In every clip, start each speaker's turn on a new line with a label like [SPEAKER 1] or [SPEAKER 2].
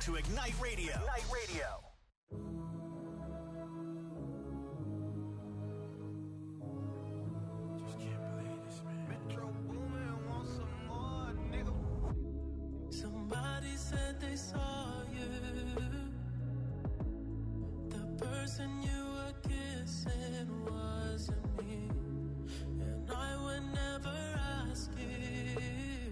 [SPEAKER 1] to Ignite Radio. Ignite Radio.
[SPEAKER 2] Just can't believe this, man. Metro Boomin wants some more, nigga.
[SPEAKER 3] Somebody said they saw you. The person you were kissing wasn't me. And I would never ask you.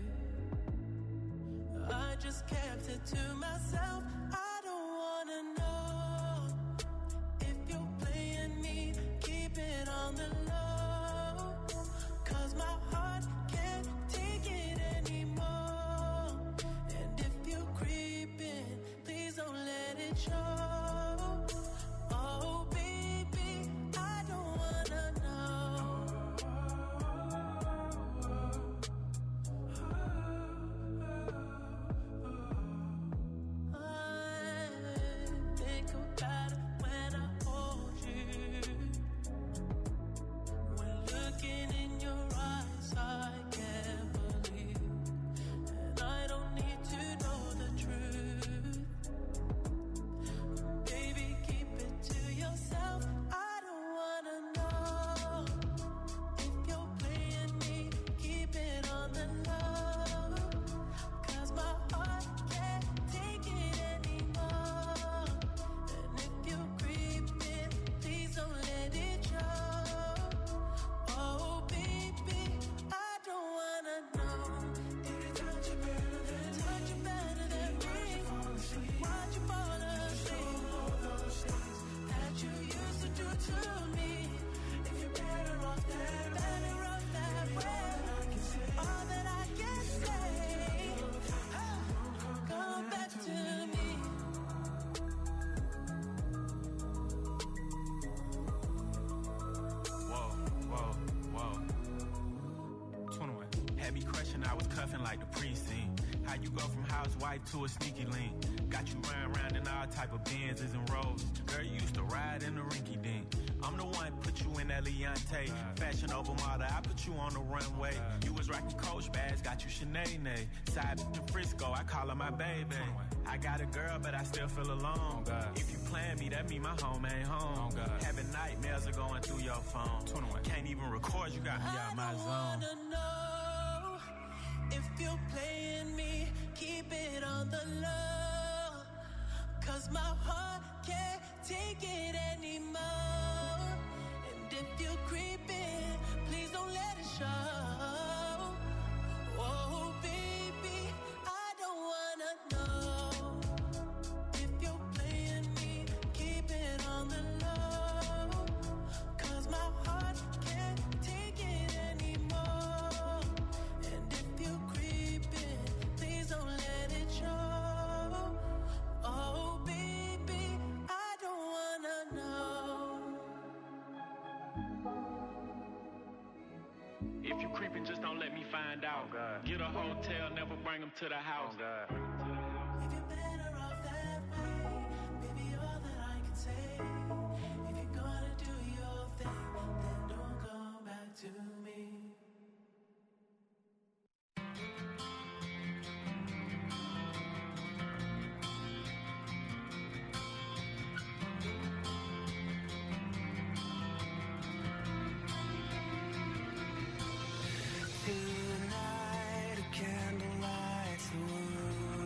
[SPEAKER 3] I just kept it to myself. I don't wanna know if you're playing me. Keep it on the low, 'cause my heart can't take it anymore. And if you're creeping, please don't let it show. Oh baby, I don't wanna know. I think about it when I hold you. When looking in your eyes, I can't believe. And I don't need to know the truth. Baby, keep it to yourself. I don't wanna know if you're playing me. Keep it on the low, 'cause my heart can't take it anymore. And if you're creeping, please don't let it show. Oh baby, I don't wanna know. Did it touch you better than me? Touch you better than me? Why'd you fall asleep? All those things that you used to do to me. If you're better off that way, all that I can say, come back to me.
[SPEAKER 2] Whoa. 21. Had me crushing, I was cuffing like the precinct. How you go from housewife to a sneaky link? Got you round in all type of Benzes and Rolls. Girl, you used to ride in the rinky dink. I'm the one put you in that Leontay. Fashion over model, I put you on the runway. You was rocking Coach bags, got you Sinead. Side to Frisco, I call her my baby. I got a girl, but I still feel alone. If you plan me, that mean my home ain't home. Having nightmares are going through your phone. 21. Can't even record, you got me out my zone.
[SPEAKER 3] I don't wanna know if you're playing me. Keep it on the low, 'cause my heart can't take it anymore. And if you're creeping, please don't let it show. Oh baby, I don't wanna know if you're playing me. Keep it on the low, 'cause my heart can't take it anymore. And if you're creeping, please don't let it show. Oh baby, I don't wanna know.
[SPEAKER 2] If you creeping, just don't let me find out. Get a hotel, never bring them to the house.
[SPEAKER 3] If you're better off that way, baby, all that I can say. If you're gonna do your thing, then don't come back to me.
[SPEAKER 4] Through the night, a candlelight's the room.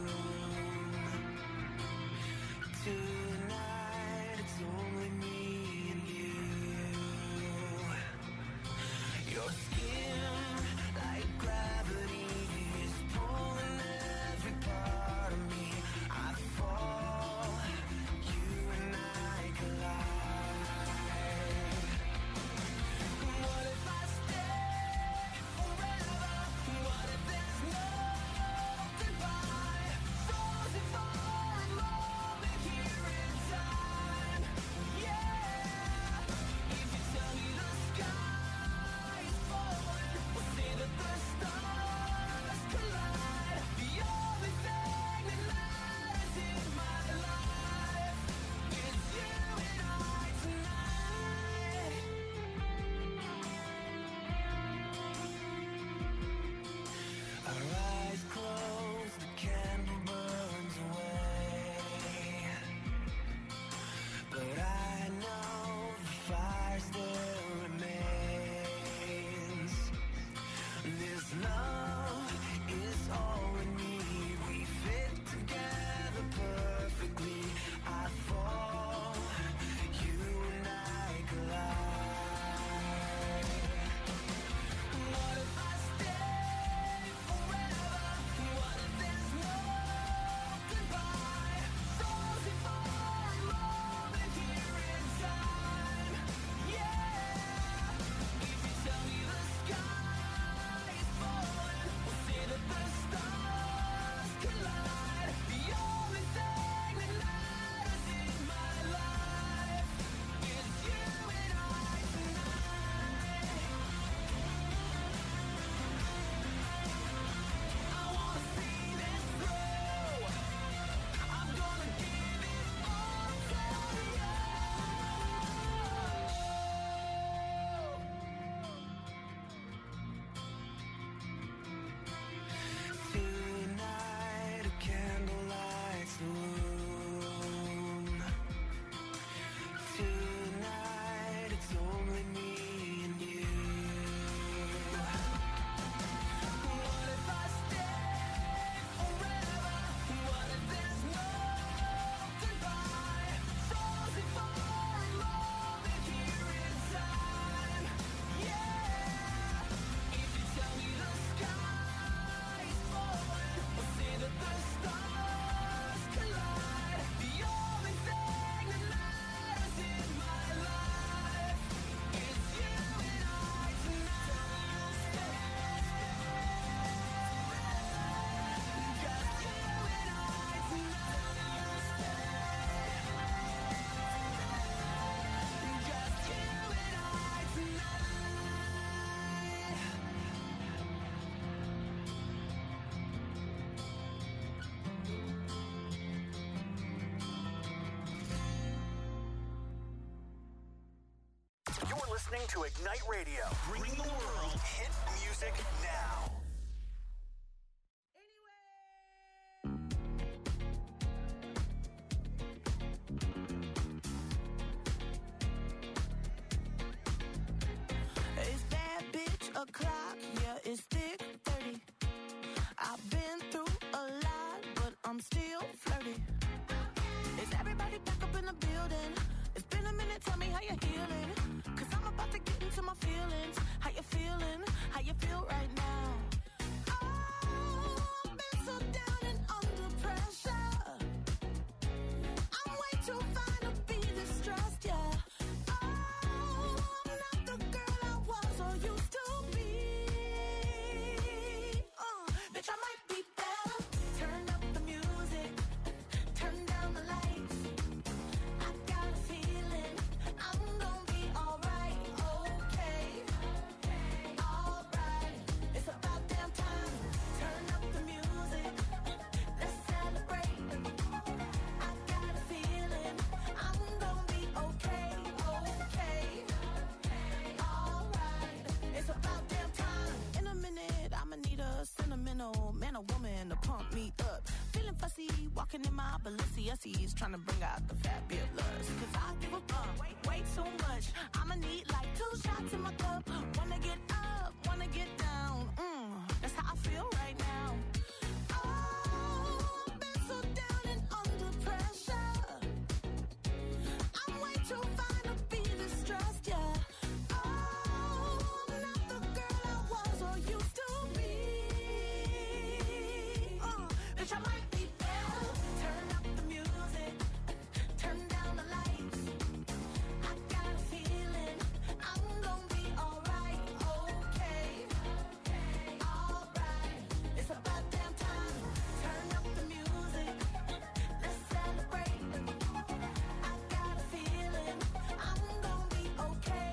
[SPEAKER 1] listening to Ignite Radio. Bringing the world hit music now.
[SPEAKER 3] It's bad bitch o'clock, yeah, it's thick 30. I've been through a lot, but I'm still flirty. Is everybody back up in the building? It's been a minute, tell me how you're healing. Cause I'm about to get into my feelings. How you feeling? How you feel right now? Oh, I've been so down and under pressure. I'm way too fine to be distressed, yeah. Oh, I'm not the girl I was or used to be. Bitch, I might be better. Turn up the music. Turn down the lights. I got a feeling I'm gonna be alright, okay. Alright, it's about damn time. Turn up the music. Let's celebrate. I got a feeling I'm gonna be okay. Alright, it's about damn time. In a minute, I'ma need a sentimental man or woman to pump me up. Feeling fussy, walking in my Balenciennes, trying to bring out the fabulous. Cause I give a fuck way too much. I'ma need like 2 shots in my cup. Wanna get up, wanna get down. That's how I feel right now. Oh, I've been so down and under pressure. I'm way too fine to be distressed, yeah. Oh, I'm not the girl I was or used to be. Bitch, I might be better. Turn up the music. Turn down the lights. I got a feeling I'm gonna be alright, okay. Alright, it's about damn time. Turn up the music. Let's celebrate. I got a feeling I'm gonna be okay.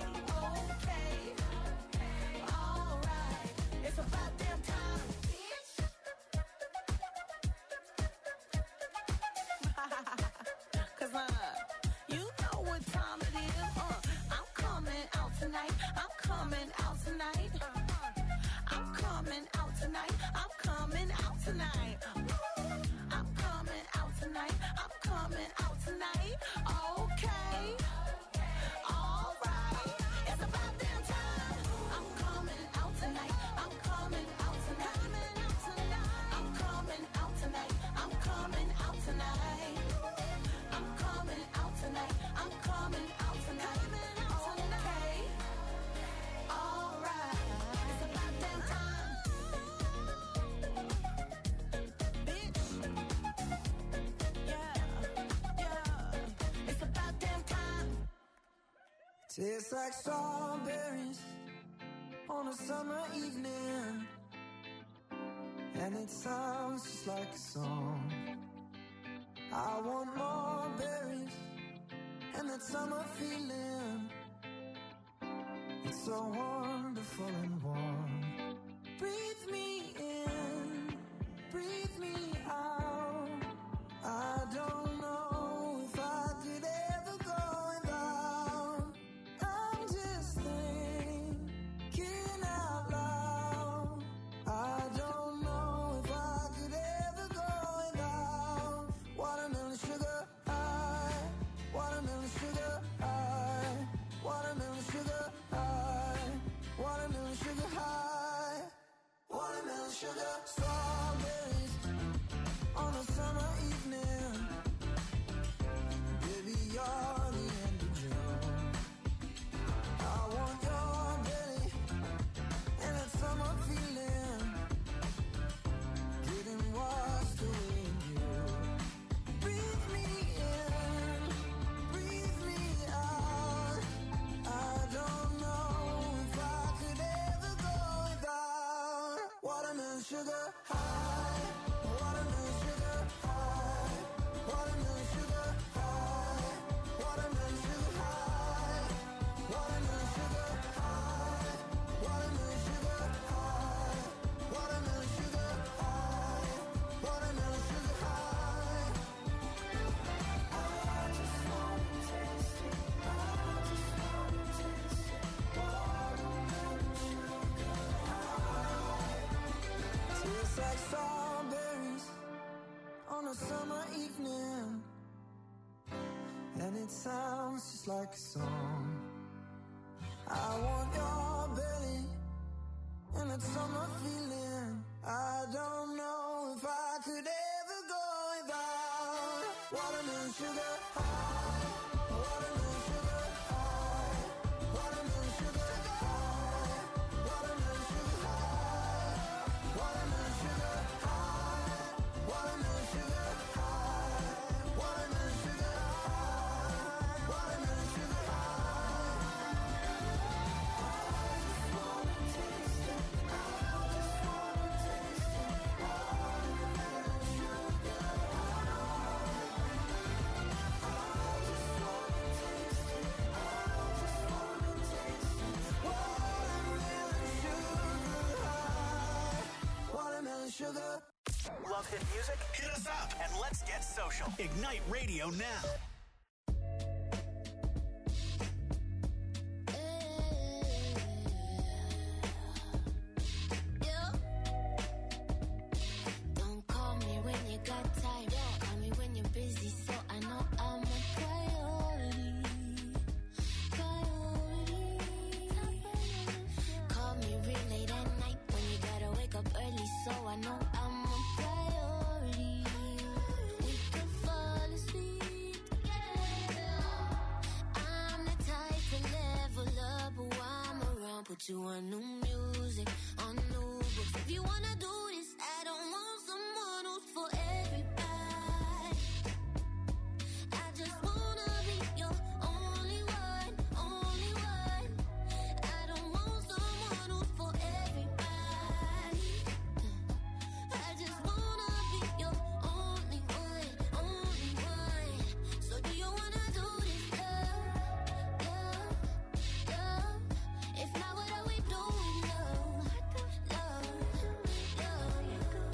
[SPEAKER 3] Alright, it's about damn time. Cause you know what time it is. I'm coming out tonight. I'm coming out tonight. I'm coming out tonight. I'm coming out tonight. I'm coming out tonight. I'm coming out tonight. Okay. Alright. It's about damn time. I'm coming out tonight. I'm coming out tonight. I'm coming out tonight. I'm coming out tonight. I'm coming out tonight. I'm coming out tonight. Okay. Alright. It's about damn time. Bitch. Yeah. It's about damn time.
[SPEAKER 4] Tastes like strawberries on a summer evening, and it sounds just like a song. I want more berries and that summer feeling. It's so wonderful and warm. Breathe me in, breathe me out. I don't know if I could ever go without. I'm just thinking out loud. I don't know if I could ever go without. Watermelon sugar high, watermelon sugar high, watermelon sugar high, watermelon sugar high, watermelon sugar. Strawberries and it sounds just like a song. I want your belly and that summer feeling. I don't know if I could ever go without watermelon sugar high, watermelon sugar high, watermelon sugar high, watermelon sugar high, watermelon sugar high, watermelon sugar high, watermelon sugar high, watermelon sugar high. Sugar.
[SPEAKER 1] Love hit music? Hit us up and let's get social. Ignite Radio now.
[SPEAKER 5] Don't call me when you got time. Call me when you're busy, so I know I'm a priority. Call me real late at night when you gotta wake up early, so I know I'm a priority. We can fall asleep together. I'm the type to level up, but while I'm around, put you on new music, on new books. If you wanna do this, I don't want someone who's for everybody. I just wanna be your only one, only one. I don't want someone who's for everybody. I just wanna be your only one, only one. So do you wanna do this, love, love, love? If not, what are we doing, love, love, love?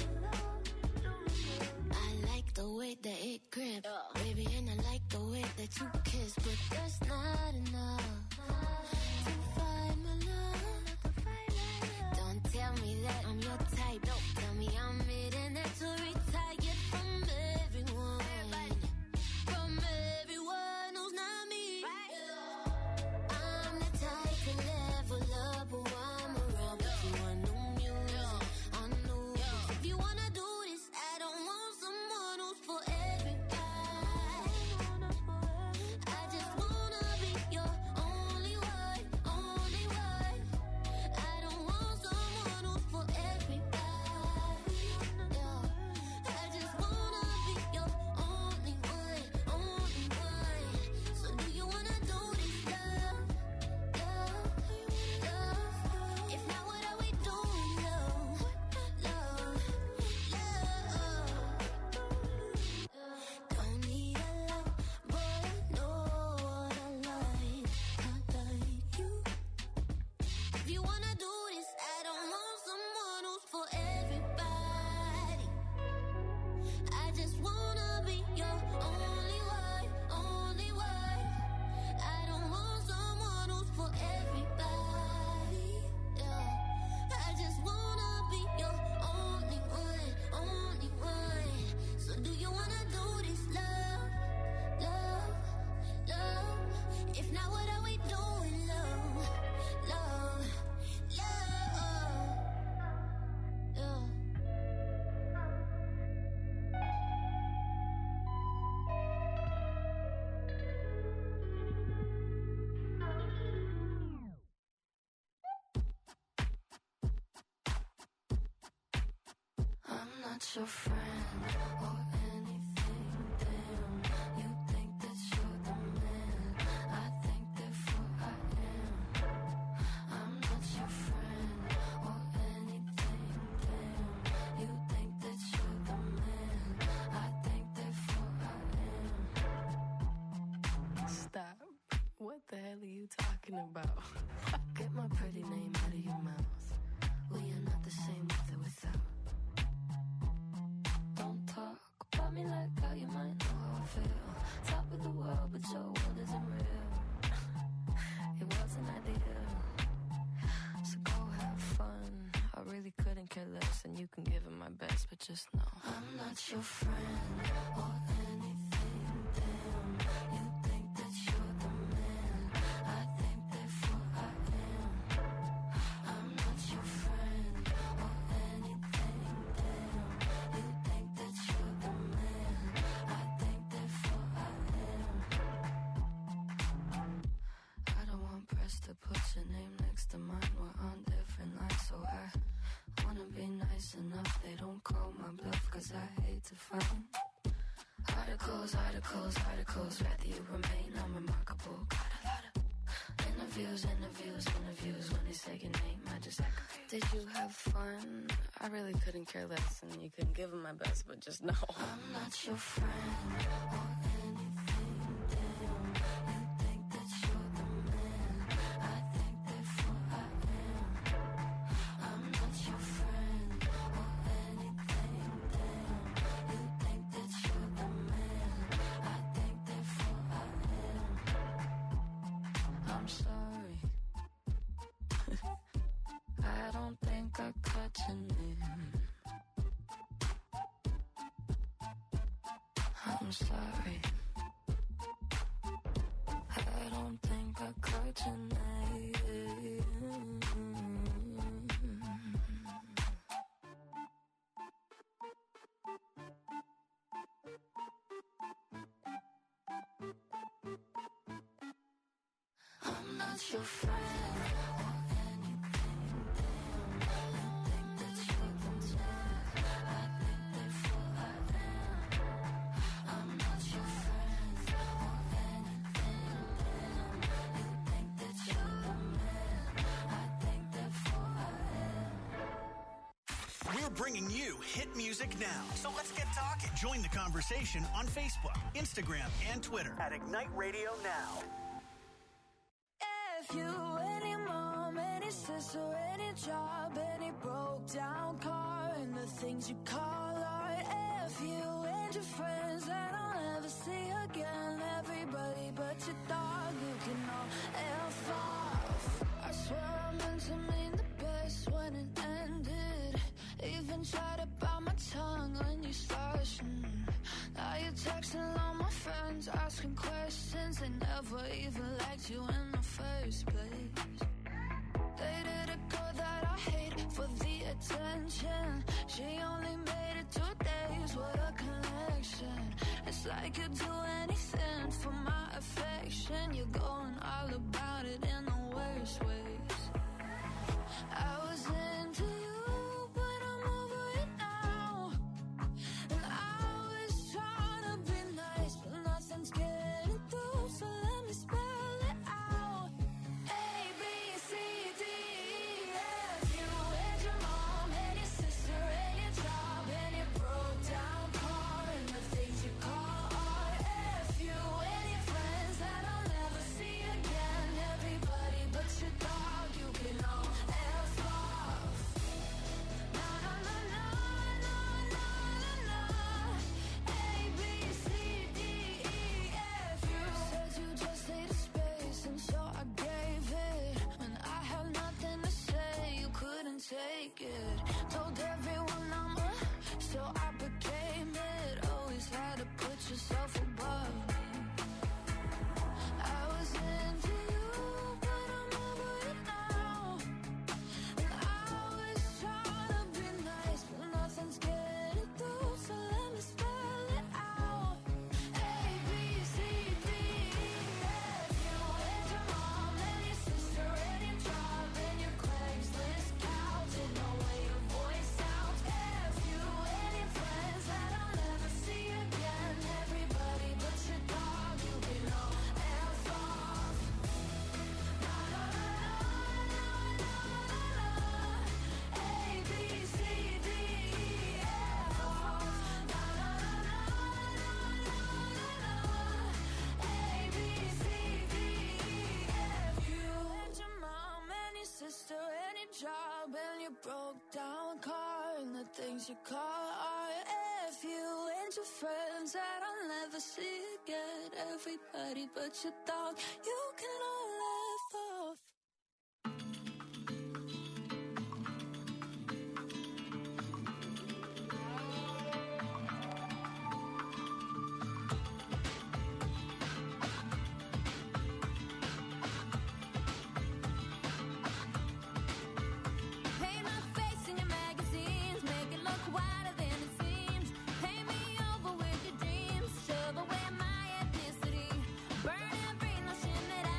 [SPEAKER 5] I like the way that it grip, baby, and I like the way that you kiss, but that's not enough to find my love. Don't tell me that I'm your type. Don't tell me I'm it and that to retire from everyone. From everyone who's not me. I'm the type to level up, but while I'm around, put you on new music, on new books. If you wanna do this, I don't want someone who's for everybody. I just wanna be your only one, only one. I don't want someone who's for everybody. I just wanna be your only one, only one. So do you wanna do this, love, love, love? If not, what are we doing, love, love, love? Don't need a lot, but I know what I like you. If you wanna do this, I don't want someone who's for everybody. I just wanna be your only one, only one. I don't want someone who's for everybody. I just wanna be your only one, only one. So do you wanna do this, love, love, love? If not, what are we doing, love, love, love, love? I'm not your friend or anything, damn. You think that you're the man, I think therefore I am. I'm not your friend or anything, damn. You think that you're the man, I think therefore I am. Stop. What the hell are you talking about? Get my pretty name out of your mouth. We are not the same with or without. Don't talk about me like how you might know how I feel. Top of the world, but your world isn't real. It wasn't ideal. So go have fun. I really couldn't care less, and you can give it my best, but just know I'm not your friend or anything, damn. You think
[SPEAKER 6] articles, rather you remain unremarkable. Got a lot of interviews, when they say your name, I just aggravate. Did you have fun? I really couldn't care less, and you couldn't give them my best, but just know I'm not your friend or anything, damn. You think that you're the man, I think therefore I am. I'm not your friend or anything, damn. You think that you're the man, I think therefore I am. I'm sorry. I don't think I cut your name. I'm sorry. I don't think I cut your name. I'm not your friend or anything, damn. You think that you're the man, I think therefore I am. I'm not your friend or anything, damn. You think that you're the man, I think therefore I am.
[SPEAKER 1] We're bringing you hit music now. So let's get talking. Join the conversation on Facebook, Instagram, and Twitter at Ignite Radio Now.
[SPEAKER 3] If you, any mom, any sister, any job, any broke down car, and the things you call art. If you and your friends that I'll never see again, everybody but your dog, you can all F off. I swear I meant to mean the best when it ended. Even tried to bite my tongue when you started. Now you're texting all my friends, asking questions. They never even liked you in the first place. Dated a girl that I hate for the attention. She only made it 2 days, what a connection. It's like you'd do anything for my affection. You're going all about it in the worst ways. I was into you, but I'm over it now. And I was trying to be nice, but nothing's getting through, so let me spell it out. A, B, C, D, E, F. You and your mom, and your sister, and your job, and your broke down car, and the things you call art. F you and your friends that I'll never see again. Everybody but your dog, you can all F off. Na na na na na na na na. A, B, C, D, E, F. You said you just needed space, and so I gave it. When I had nothing to say, you couldn't take it. Told everyone I'm a, so I became it. Always had to put yourself above me. I was into you, but I'm over it now. And I was trying to be nice, but nothing's getting through, so let me spell it out. A, B, C, D, E, F. You and your mom, and your sister, and your job, and your Craigslist couch, and the way your voice sounds. F you and your friends that I'll never see again. Everybody but your dog, you can all F off. Na na na na na na na. A, B, C, D, E, F off. Na na na na na na na. A, B, C, D, E, F. You and your mom and your sister and your job and your broke down car and the things you call art. F you and your friends that I'll never see again. Everybody but your dog, you can all laugh off.
[SPEAKER 5] Paint my face in your magazines, make it look wider than it seems. Paint me over with your dreams, shove away my ethnicity. Burn every notion that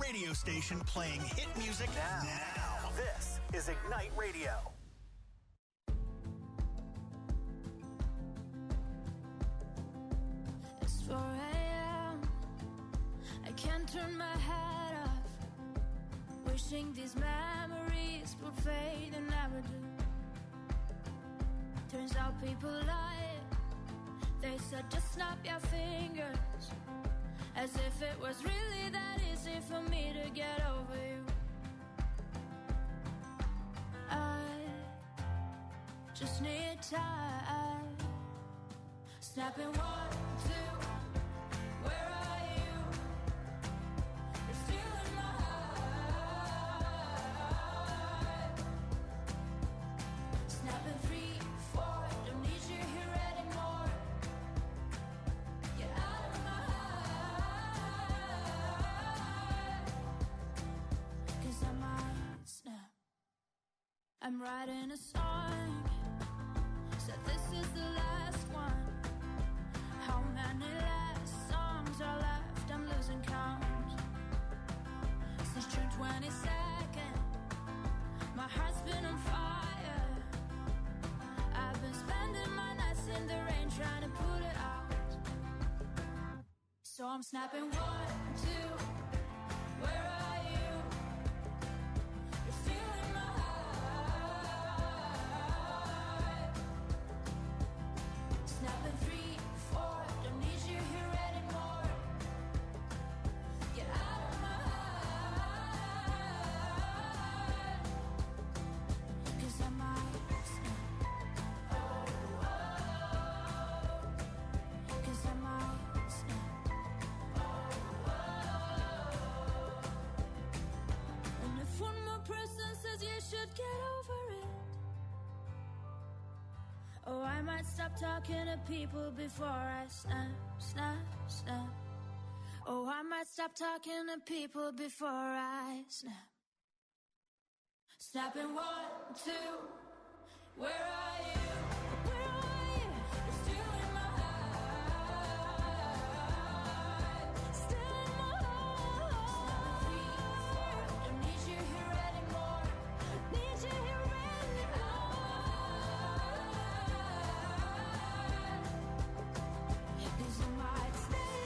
[SPEAKER 1] radio station playing hit music now. This is Ignite Radio.
[SPEAKER 5] It's 4 a.m. I can't turn my head off. Wishing these memories would fade and never do. Turns out people lie. They said just snap your fingers, as if it was really that easy for me to get over you. I just need time. Snapping 1, 2. Where are you? You're still in my heart. Snapping 3, 4. Don't need you here anymore. Get out of my heart. 'Cause I might snap. I'm writing a song. Said this is the last one. How many last songs are left? I'm losing count. Since June 22nd, my heart's been on fire. I've been spending my nights in the rain trying to put it out. So I'm snapping 1, 2. Where are you? You're still in my heart. Snapping 3, 4. Don't need you here anymore. Get out of my heart. 'Cause I might snap. 'Cause I might snap. And if one more person says you should get over it, oh, I might stop talking to people before I snap, snap, snap. Oh, I might stop talking to people before I snap. Snapping 1, 2. Where are you? Where are you? You're still in my heart. Still in my heart. Snapping 3, 4. Don't need you here anymore. Need you here anymore. 'Cause I might stay.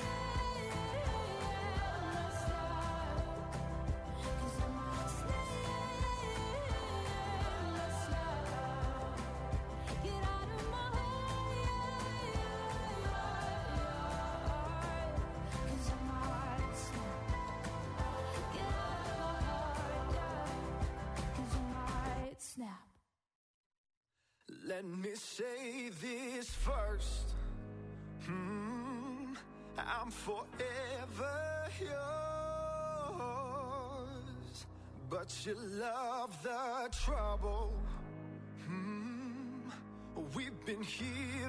[SPEAKER 5] Let's stop. 'Cause I might stay. Let's stop. Get out of my heart. 'Cause I might snap. Get out of my heart. 'Cause I might snap.
[SPEAKER 4] Let me say this first. I'm forever yours, but you love the trouble. We've been here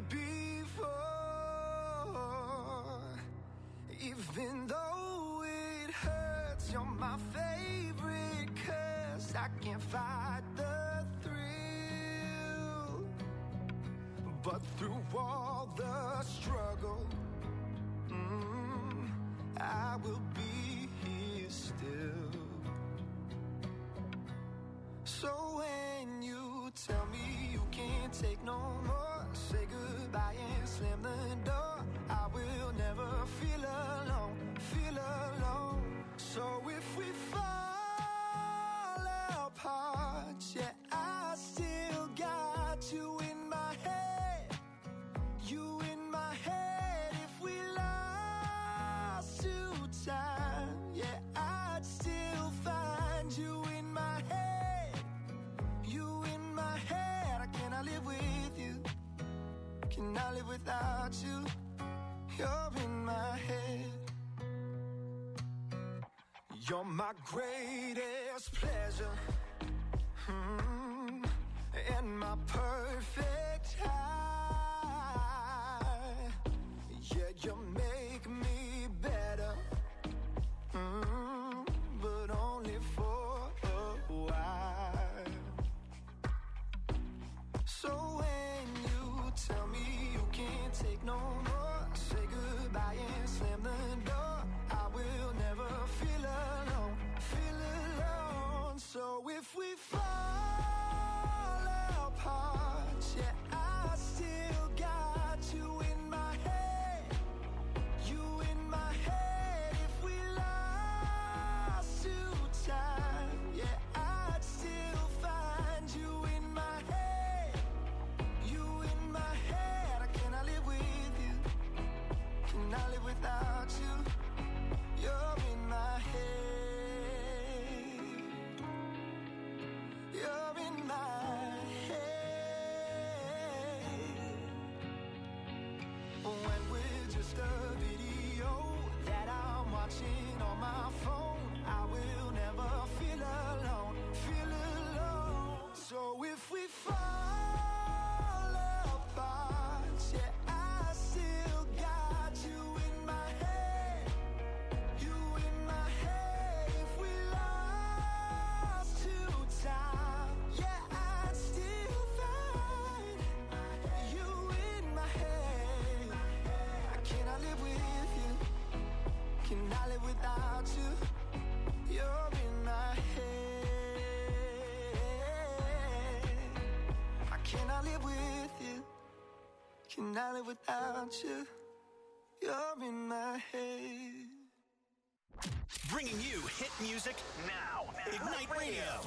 [SPEAKER 4] before. Even though it hurts, you're my favorite curse. I can't fight the thrill, but through all the struggle, I will be here still. So when you tell me you can't take no more, say goodbye and slam the door. I will never feel alone, feel alone. So if we fall apart, yeah, I still got you in my head, you in my head. If we lost to time, yeah, I'd still find you in my head, you in my head. I cannot live with you, cannot live without you. You're in my head. You're my greatest pleasure, and my perfect high. Yeah, you make me better, but only for a while. So when you tell me you can't take no more, say goodbye and slam the door. I will never feel alone, cannot live without you. You're in my head.
[SPEAKER 1] Bringing you hit music now. Ignite Radio.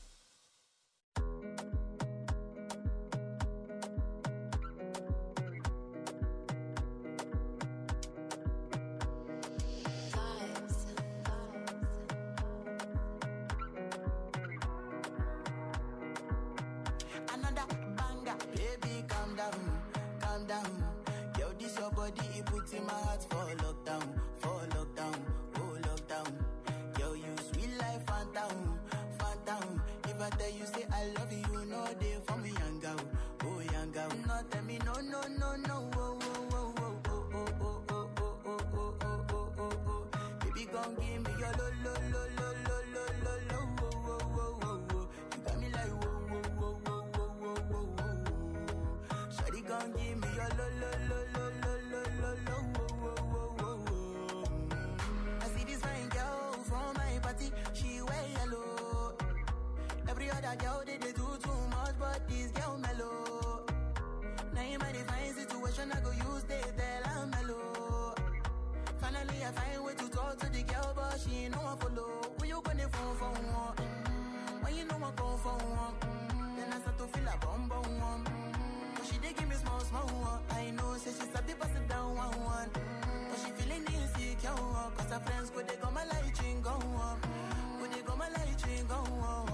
[SPEAKER 4] Another banger. Baby, calm down, calm down. Yo, this your body, it puts in my heart for lockdown, oh lockdown. Yo, you sweet life, phantom, phantom. If I tell you say I love you, no day for me, young girl, oh young girl. No tell me no, no, no, no, oh, oh, oh, oh, oh, oh, oh, oh, oh, oh, oh, oh, oh, oh. Baby, gon' give me your lo, lo, lo, lo, lo, lo, lo, lo, oh, oh, oh, oh, oh. You got me like whoa, whoa, whoa, whoa, whoa, whoa, whoa, whoa. Shawty gon' give me your lo, lo, lo, lo, lo, lo, lo, lo, whoa, whoa, whoa, whoa, whoa. I see this fine girl from my party, she wear yellow. Every other girl they do too much, but this girl mellow. Now in my divine situation, I go use they tell I'm mellow. Finally, I find way to talk to the girl, but she ain't no one follow. Who you gonna phone for one? When you know I go for one, then I start to feel a bum bum one. But she dey give me small small one. I know, say she's a bit pass it down one. But she feeling insecure, cause her friends go they go my light ring go on. Go they go my light ring go on.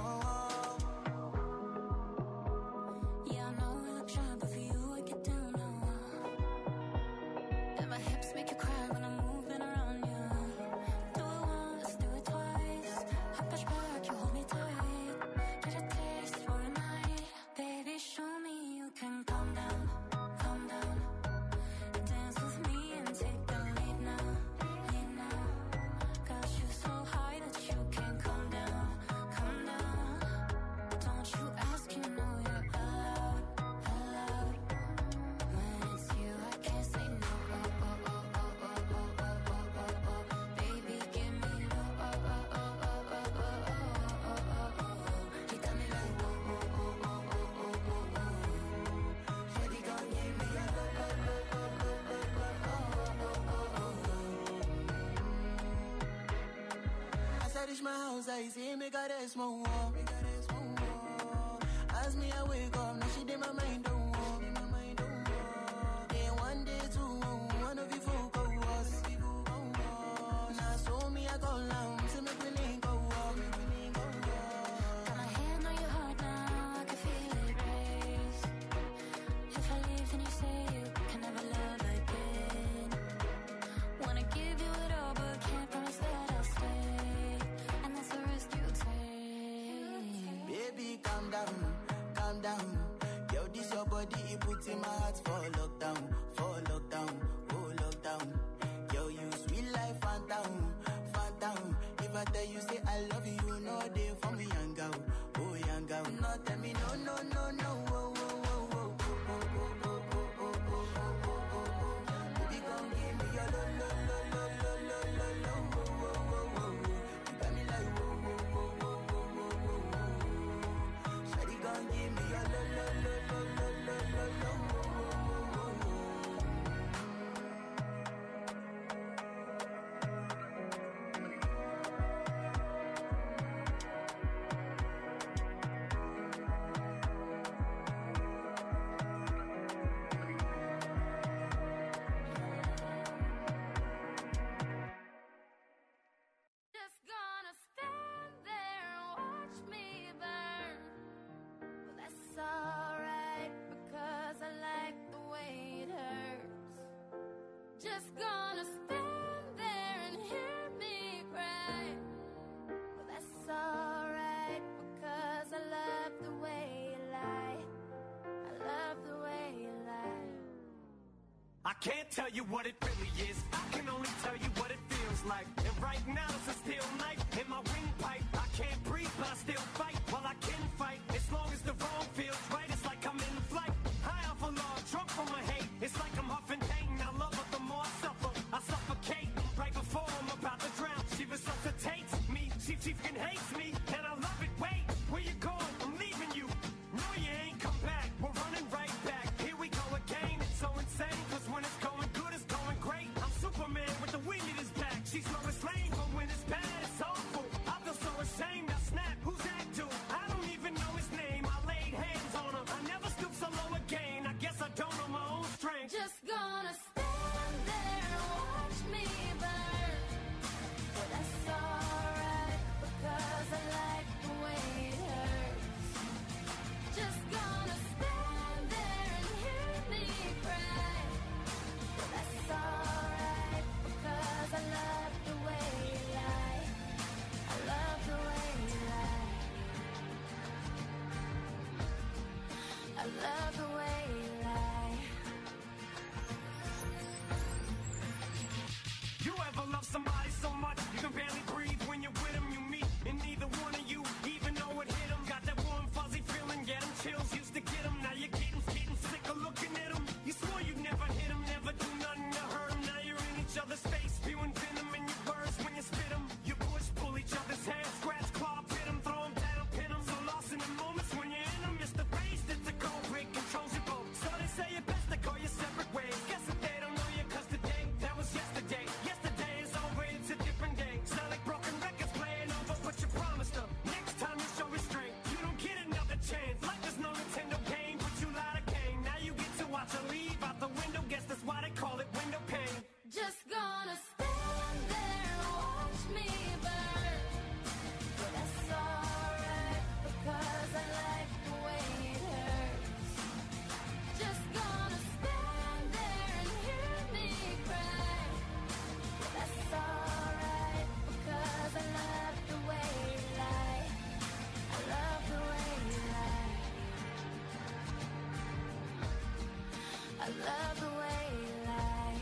[SPEAKER 5] Yeah, I know I look shy, but for you I get down now. And my hips make you cry when I'm moving around you. Do it once, do it twice. I push back, you hold me tight. Get a taste for a night. Baby, show me you can calm down, calm down. Dance with me and take the lead now, lead now. Got you so high that you can't come down, come down. Don't you ask, you know you're allowed, allowed. When it's you, I can't say no. Oh, oh, oh, oh, oh, oh, oh, oh, oh, oh. Baby, give me low. Oh, oh, oh, oh, oh, oh, oh, oh, oh, oh. You got me like whoa, whoa, whoa, whoa, whoa, whoa, whoa, whoa. Shawty gon' give me a lo, lo, lo, lo, lo, lo, lo, oh, oh, oh, oh. As I reach my house, I see me got a small wall. As me I wake up, now she did my mind don't walk. Then one day two, one of you folk go us. Now so me I go down, see me willing go walk. Got my hand on your heart now, I can feel it race. If I leave, then you say you can never love again. Wanna give you it all, but can't promise that I'll stay. And that's the risk you take.
[SPEAKER 4] Baby, calm down, calm down. Yo, this your body, it puts in my heart for lockdown, oh lockdown. Yo, you sweet life, phantom, phantom. If I tell you say I love you, no day for me, young girl, oh young girl. No, tell me no, no, no, no, oh, oh, oh, oh, oh, oh, oh, oh, oh, oh, oh, oh, oh. Baby, gon' give me your lo, lo, lo, lo, lo, lo, lo, lo, oh, oh, oh, oh, oh. You got me like whoa, whoa, whoa, whoa, whoa, whoa, whoa, whoa. Shawty gon' give me your lo, lo, lo, lo, lo, lo, lo, lo, oh, oh, oh, oh, oh.
[SPEAKER 5] Just gonna stand there and watch me burn. Well, that's alright, because I like the way it hurts. Just gonna stand there and hear me cry. Well, that's alright, because I love the way you lie. I love the way you lie.
[SPEAKER 2] I can't tell you what it really is. I can only tell you what it feels like. And right now it's a steel knife in my windpipe. I can't breathe, but I still fight. Well, I can fight as long as the wrong feels right. It's like I'm in flight, high off of love, drunk from my hate. It's like I'm huffing pain. I love her the more I suffer. I suffocate right before I'm about to drown. She resuscitates me. She fucking hates me, and I love it. Wait, where you going? I'm leaving you. No, you ain't come back. We're running right back. Here we go again. It's so insane.
[SPEAKER 5] I love the way you lie.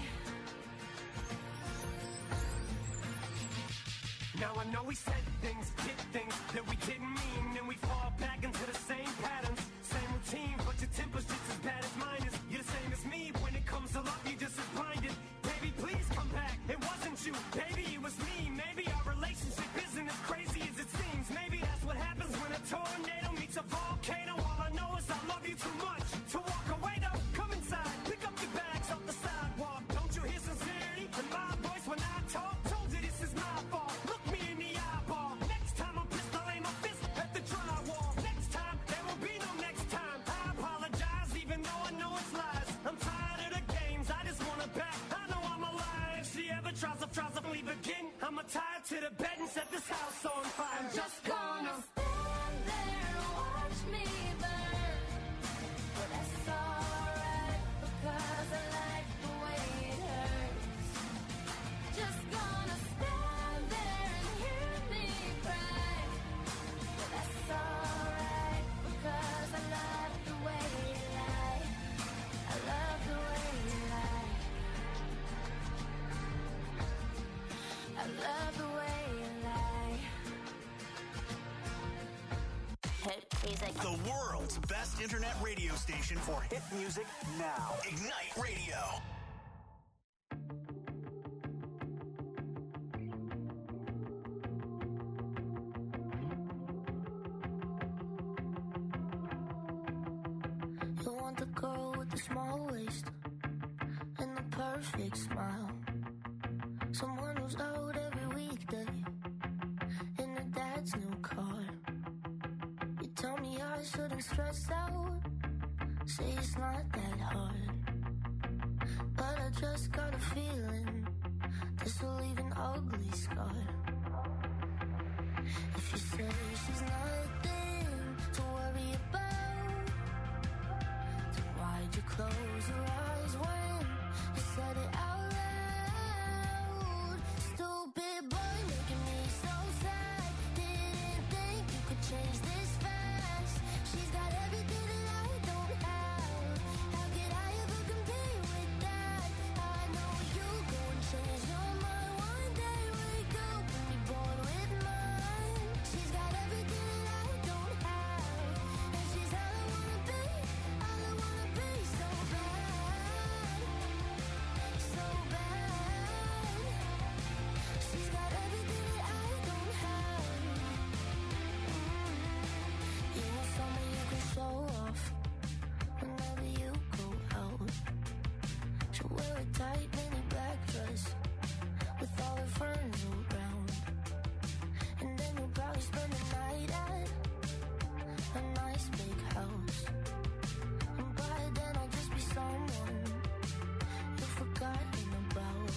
[SPEAKER 7] Now I know we said things, did things that we didn't mean, and we fall back into the same patterns, same routine, but your temper's just as bad as mine is. You're the same as me when it comes to love, you're just as blinded. Baby, please come back, it wasn't you, baby, it was me. Maybe our relationship isn't as crazy as it seems. Maybe that's what happens when a tornado meets a volcano. All I know is I love you too much to walk away though. Come inside, pick up your bags off the sidewalk. Don't you hear sincerity in my voice when I talk? Told you this is my fault. Look me in the eyeball. Next time I'm pissed, I'll aim my fist at the drywall. Next time, there will be no next time. I apologize even though I know it's lies. I'm tired of the games, I just wanna back. I know I'm a liar. If she ever tries to leave again, I'ma tie her to the bed and set this house on fire. I'm just gonna
[SPEAKER 5] stand there and watch me burn. But that's alright, because I like the way it hurts. Just gonna stand there and hear me cry. But that's alright, because I love the way you lie. I love the way you lie. I love the way you lie. Hit music.
[SPEAKER 1] The world's best internet radio station for hit music now. Ignite Radio.
[SPEAKER 5] You want the girl with the small waist and the perfect smile. Someone who's out every weekday in her dad's new car. You tell me I shouldn't stress out, say it's not that hard. But I just got a feeling this will leave an ugly scar. If you say she's nothing to worry about, then why'd you close your eyes when you said it out loud? Stupid boy making me so sad. Didn't think you could change this fast. She's got everything that I don't have. How could I ever compete with that? I know you go and change your mind one day. Wake up and be born with mine. She's got everything that I don't have, and she's all I wanna be. All I wanna be, so bad, so bad. She's got everything that I don't have. You want someone you can show off whenever you go out. She'll wear a tight mini black dress with all her friends around, and then you'll probably spend the night at a nice big house. And by then I'll just be someone you've forgotten about.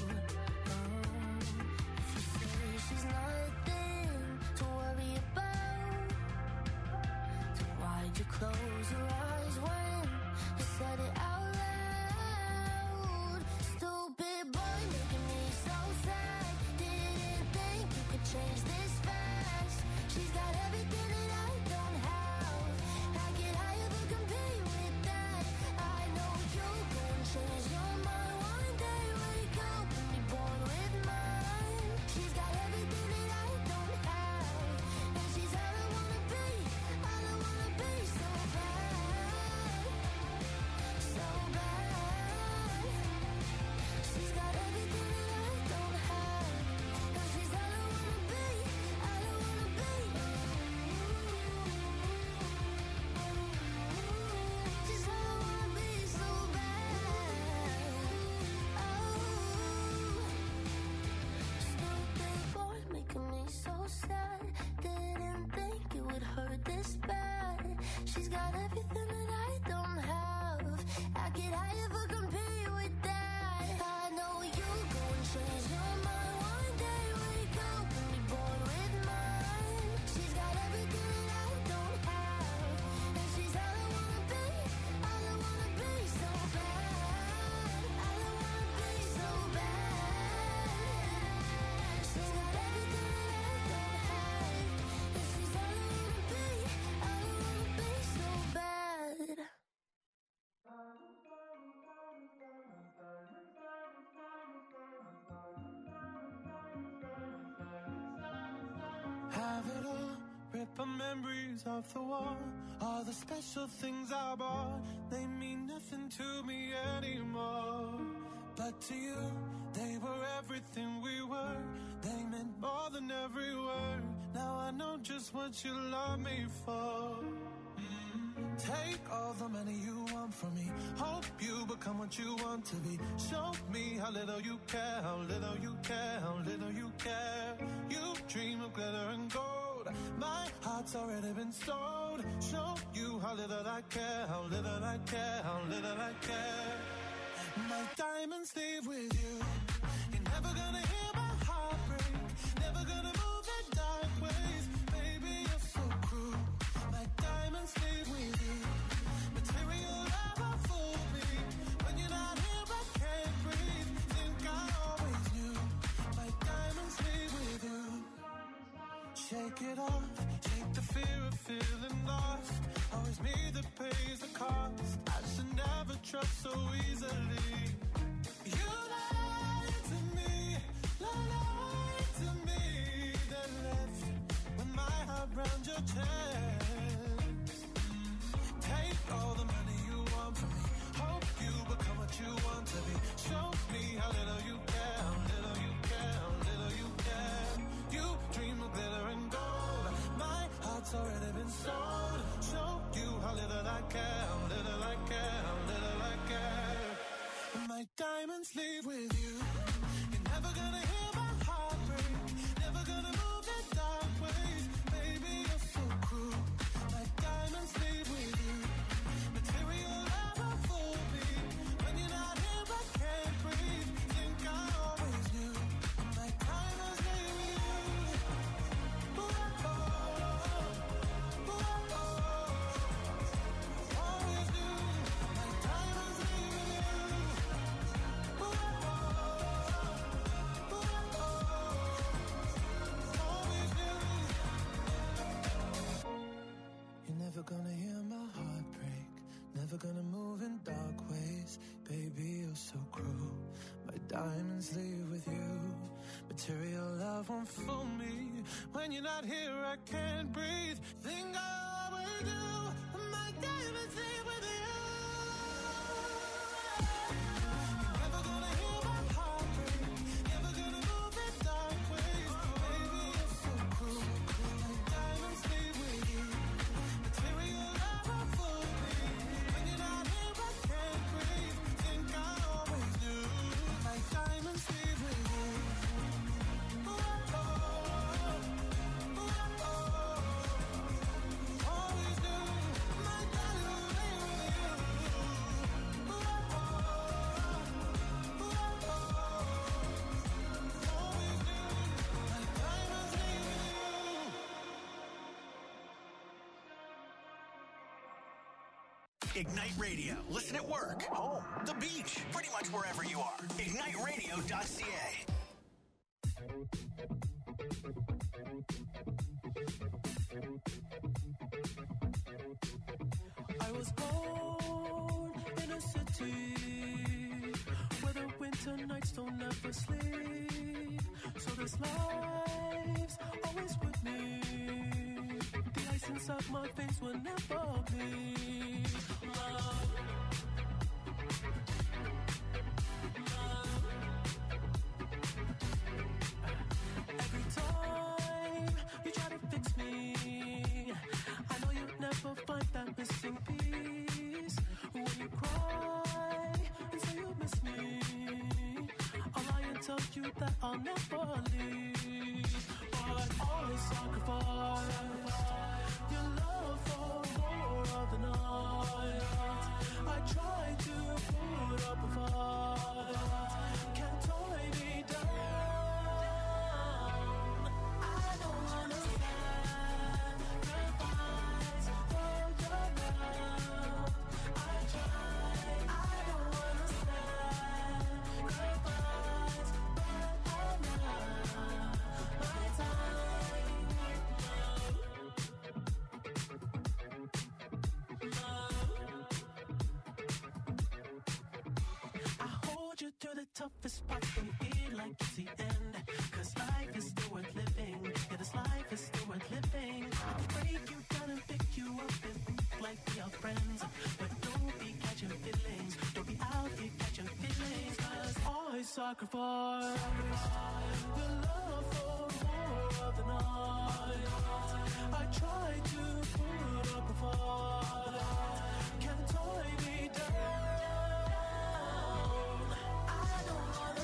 [SPEAKER 5] If you say she's nothing to worry about, then why'd you close your eyes when you said it out loud? Stupid boy making me so sad. Didn't think you could change this fast. She's got everything that I don't have. How could I ever compete with that? I know you'll go and change your mind one day. Wake up and be born with mine. She's got everything that I don't have, and she's all I wanna be. All I wanna be, so bad, so bad. She's got everything that I don't have, and she's all I wanna be. All I wanna be. She's all I wanna be, so bad. Stupid boy making me so sad. Didn't think it would hurt this bad. She's got everything that I don't have. How could I ever compete with that? I know you go and change your mind one day. Wake up and be born with mine. She's got everything that I don't have, and she's all I wanna be. All I wanna be, so bad. All I wanna be, so bad. She's got everything that I don't have, and she's all I wanna be. All I wanna be, so bad.
[SPEAKER 8] wipe our memories off the wall. All the special things I bought, they mean nothing to me anymore. But to you, they were everything we were. They meant more than every word. Now I know just what you love me for. Take all the money you want from me. Hope you become what you want to be. Show me how little you care, how little you care, how little you care. You dream of glitter and gold. My heart's already been sold. Show you how little I care, how little I care, how little I care. My diamonds leave with you. You're never gonna hear my heart break. Never gonna move in dark ways. Baby, you're so cruel. My diamonds leave with you. Material never fool me. When you're not here, I can't breathe. Think I always knew. My diamonds leave with you. Shake it off. Shake the fear of feeling lost. Always me that pays the cost. I should never trust so easily. You lied to me, lied to me. Then left with my heart round your chest. Take all the money you want from me. Hope you become what you want to be. Show me how little you care, how little you care, how little you care. You dream of glitter and gold. My heart's already been sold. Show you how little I care, how little I care, how little I care. My diamonds leave with you. You're never gonna hear my heart break. Never gonna move in dark ways. Baby, you're so cruel. My diamonds leave with you. Material never fool me. When you're not here, I can't breathe. Think I always knew. My diamonds leave with you. Ooh, oh, ooh, oh, always knew. My diamonds leave with you. Ooh, oh, always knew. You're never gonna hear my heart break. Never gonna move in dark ways. Baby, you're so cruel. My diamonds leave with you. Material love won't fool me. When you're not here, I can't breathe. Think I always do. My diamonds leave with you. You're never gonna hear my heart break. Never gonna move in dark ways. Baby, you're so cruel. My diamonds leave with you. Material never fool me. When you're not here, I can't breathe. Think I always knew. My diamonds leave with you. Ooh, oh, ooh, oh, always knew. My diamonds leave with you. Ooh, oh, ooh, oh, always knew. My diamonds leave with you.
[SPEAKER 1] Ignite Radio. Listen at work, home, the beach, pretty much wherever you are. IgniteRadio.ca.
[SPEAKER 3] I was born in a city where the winter nights don't ever sleep. So this life's always with me. The ice inside my veins will never bleed. Love. Every time you try to fix me, I know you'll never find that missing piece. When you cry and say you miss me, I'll lie and tell you that I'll never leave. But always sacrifice your love for more of the night. I try to put up a fight, can't tie me down. I don't wanna sacrifice for your love. I try, I don't wanna sacrifice, but I know my time. I hold you through the toughest part and feel like it's the end. 'Cause life is still worth living. Yeah, this life is still worth living.
[SPEAKER 8] friends. But don't be catching feelings. Don't be out here catching feelings. Cause I sacrifice your love for more of the night. I try to put up a fight. Can't tie me down. I don't wanna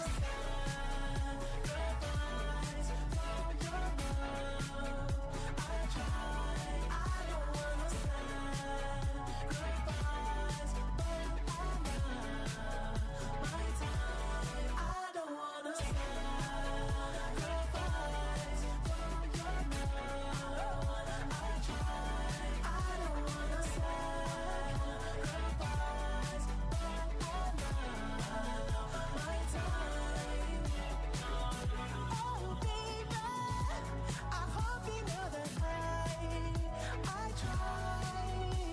[SPEAKER 8] sacrifice for your love. I try. I don't wanna sacrifice for my time. I don't wanna sacrifice for your love. I try. I don't wanna sacrifice for my time. Oh baby, I hope you know that I try.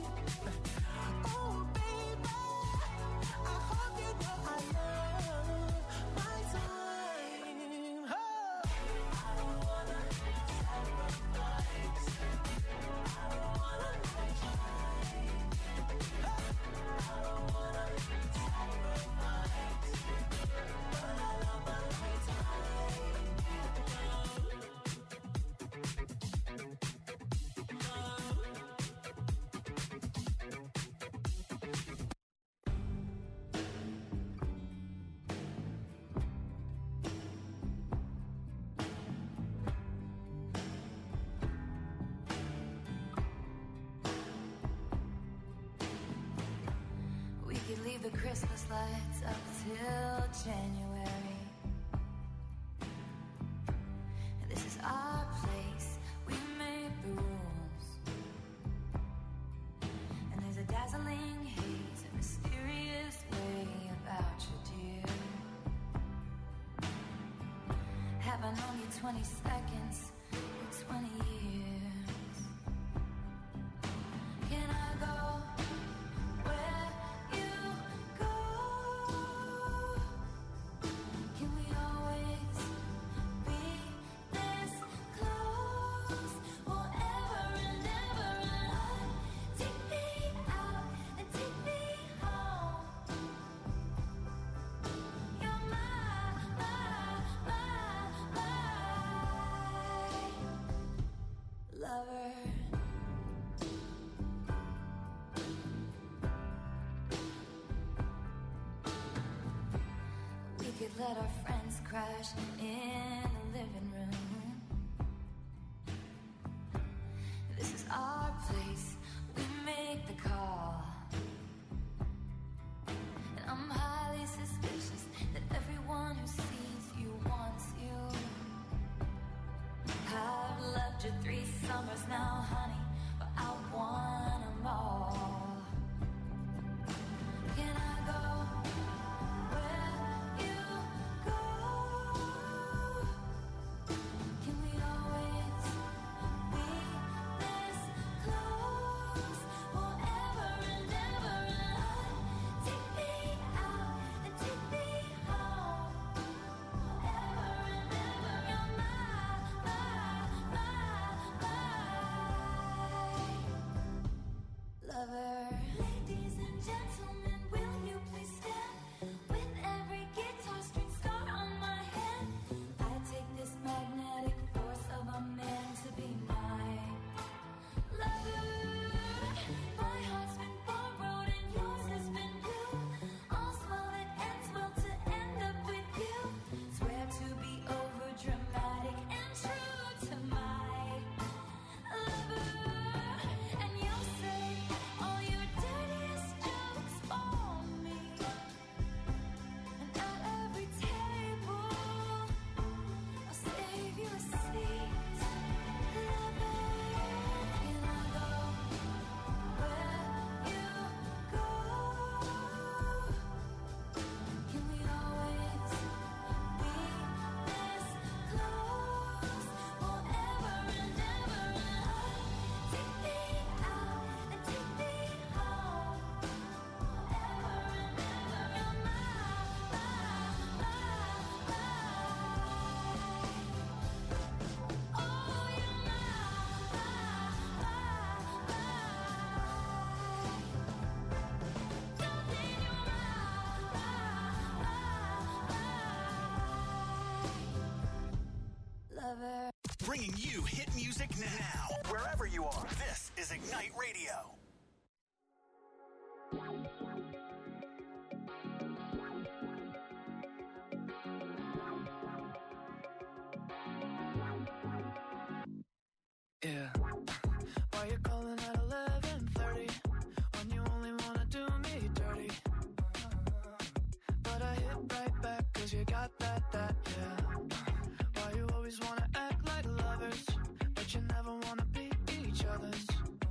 [SPEAKER 8] Oh baby, I hope you know I love my time. Oh. I don't wanna sacrifice. I don't wanna try. I don't wanna sacrifice. But I love my time.
[SPEAKER 6] We could leave the Christmas lights up till January. This is our place, we make the rules. And there's a dazzling haze, a mysterious way about you, dear. Have I known you 20 seconds or 20 years? Can I go where you go? Can we always be this close forever and ever? And take me out and take me home. You're my lover. We could let our friends crash in the living room. This is our place, we make the call. And I'm highly suspicious that everyone who sees you wants you. I've loved you 3 summers now, honey, but I want them all. Can I go where you go?
[SPEAKER 1] music now. Wherever you are, this is Ignite Radio.
[SPEAKER 3] Yeah. Why you calling at 11:30 when you only wanna do me dirty? But I hit right back 'cause you got that, yeah. Why you always wanna act like lovers, but you never wanna be each other's?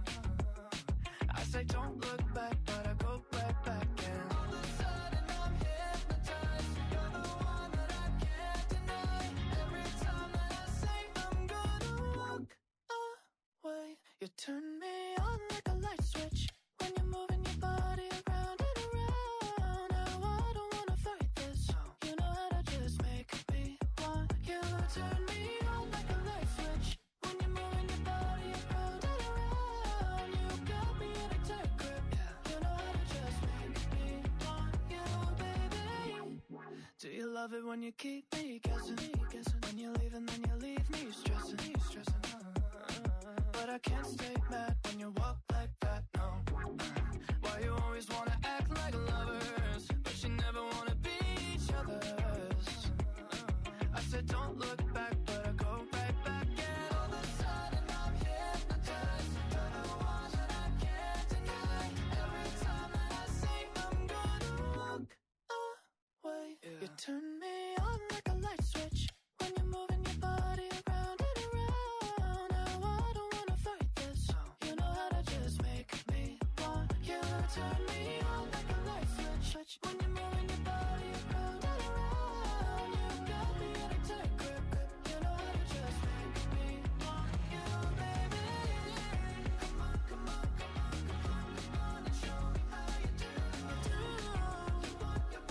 [SPEAKER 3] I say don't look back, but I go right back and all of a sudden I'm hypnotized. You're the one that I can't deny. Every time that I say I'm gonna walk away, you turn me on like a light switch when you're moving your body around and around. Now I don't wanna fight this. You know how to just make me want you. Turn me on like a light switch when you're moving your body around and around. You got me in a tight grip. You know how to just make me want you, baby. Do you love it when you keep me guessing? When you leave and then you leave me stressing. But I can't stay mad when you walk like that, no. Why you always wanna act like lovers, but you never wanna be each other's? I said don't look back, but I go right back and all of a sudden I'm hypnotized. You're the one that I can't deny. Every time that I say I'm gonna walk away, you turn me on like a light switch when you're moving your body around and around. Now I don't wanna fight this. You know how to just make me want you. Turn me on like a light switch when you're moving your body around and around. You got me in a tight grip. You know how to just make me want you, baby. Come on, come on, come on, come on, come on and show me how you do. You want to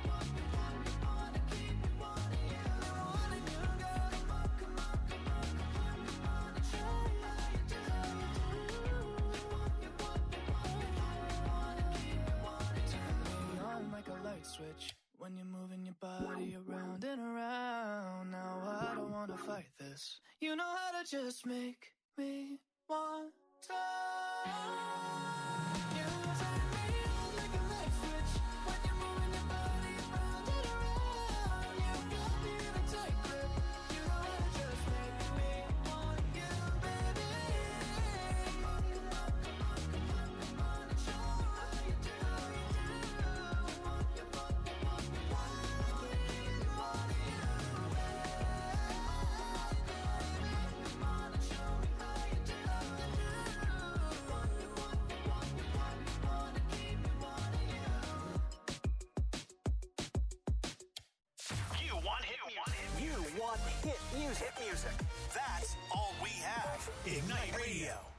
[SPEAKER 3] keep me wanting you. Wanting you, girl. Come on, come on, come on, come on, come on and show me how you do. You want to keep me wanting. Turn me on like a light switch when you're moving your body around and around. Now I don't wanna fight this. You know how to just make me want to. You turn me on like a light switch when you're moving your body around and around. You got me in a tight grip. You know how to just make me want you, baby. Come on, come on, come on, come on, come on and show me how you do. You want to keep me wanting you, baby. Come on and show me how you do.
[SPEAKER 1] You want hit music. That's all we have. Ignite Radio.